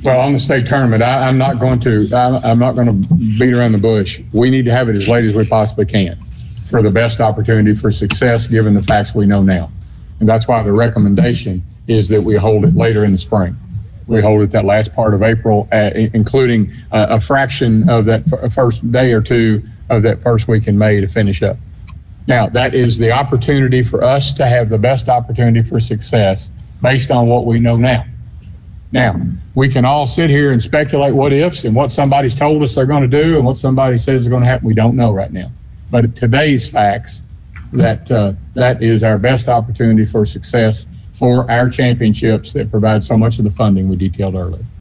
Well, on the state tournament, I'm not going to beat around the bush. We need to have it as late as we possibly can for the best opportunity for success, given the facts we know now. And that's why the recommendation is that we hold it later in the spring. We hold it that last part of April, including a fraction of that first day or two of that first week in May to finish up. Now, that is the opportunity for us to have the best opportunity for success based on what we know now. Now, we can all sit here and speculate what ifs and what somebody's told us they're going to do and what somebody says is going to happen. We don't know right now. But today's facts, that is our best opportunity for success for our championships that provide so much of the funding we detailed earlier.